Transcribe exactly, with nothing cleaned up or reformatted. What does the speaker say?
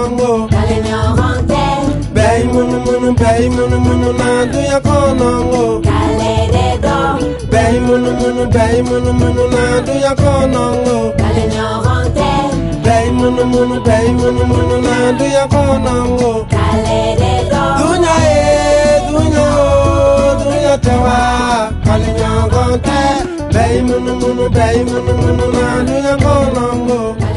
konongo. Kalinyogonte. Bay munu munu bay munu munu na do ya konongo. Kaleredo. Bay munu munu bay munu munu na do ya konongo. Kalinyogonte. Bay munu munu bay munu munu na do ya konongo. Kaleredo. Dunya e dunya o dunya tawa. Kalinyogonte. Bay munu munu bay munu munu na do ya konongo.